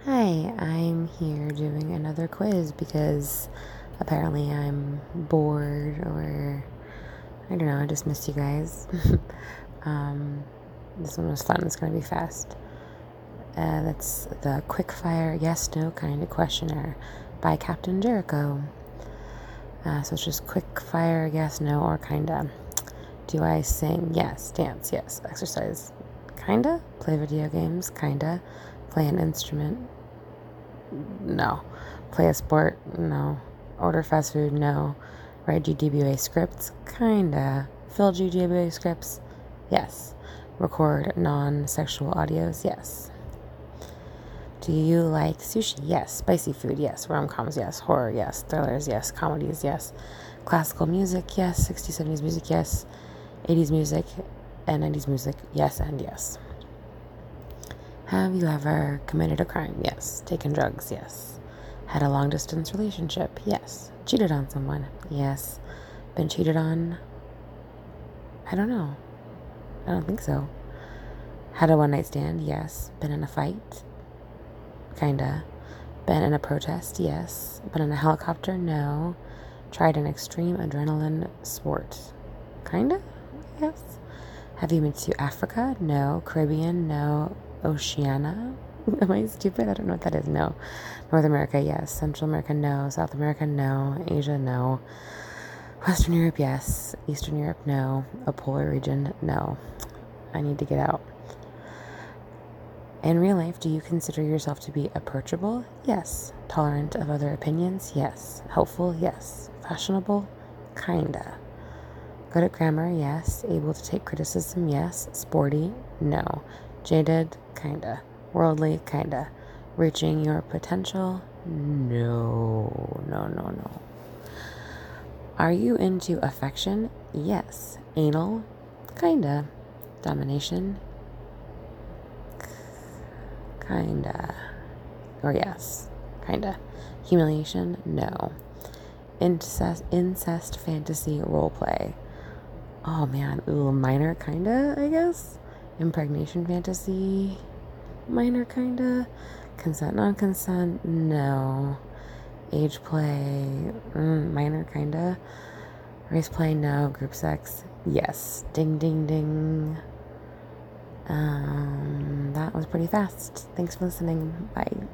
Hi, I'm here doing another quiz because apparently I'm bored or I don't know, I just missed you guys. um, this one was fun, it's going to be fast. That's the quickfire yes no kind of questionnaire by Captain Jericho. So it's just quickfire yes no or kinda. Do I sing? Yes. Dance? Yes. Exercise? Kinda. Play video games? Kinda. Play an instrument? No. Play a sport? No. Order fast food? No. Write GWA scripts? Kinda. Fill GWA scripts? Yes. Record non-sexual audios? Yes. Do you like sushi? Yes. Spicy food? Yes. Rom-coms? Yes. Horror? Yes. Thrillers? Yes. Comedies? Yes. Classical music? Yes. 60s, 70s music? Yes. 80s music and 90s music? Yes and yes. Have you ever committed a crime? Yes. Taken drugs? Yes. Had a long distance relationship? Yes. Cheated on someone? Yes. Been cheated on? I don't know. I don't think so. Had a one night stand? Yes. Been in a fight? Kinda. Been in a protest? Yes. Been in a helicopter? No. Tried an extreme adrenaline sport? Kinda? Yes. Have you been to Africa? No. Caribbean? No. Oceania? Am I stupid? I don't know what that is. No. North America? Yes. Central America? No. South America? No. Asia? No. Western Europe? Yes. Eastern Europe? No. A polar region? No. I need to get out. In real life, do you consider yourself to be approachable? Yes. Tolerant of other opinions? Yes. Helpful? Yes. Fashionable? Kinda. Good at grammar? Yes. Able to take criticism? Yes. Sporty? No. Jaded? Kinda. Worldly? Kinda. Reaching your potential? No. No, no, no. Are you into affection? Yes. Anal? Kinda. Domination? Kinda. Or yes. Kinda. Humiliation? No. Incest fantasy roleplay? Oh man, ooh, minor kinda, I guess. Impregnation fantasy? Minor kinda. Consent, non-consent? No. Age play? Minor kinda. Race play? No. Group sex? Yes. Ding, ding, ding. That was pretty fast. Thanks for listening. Bye.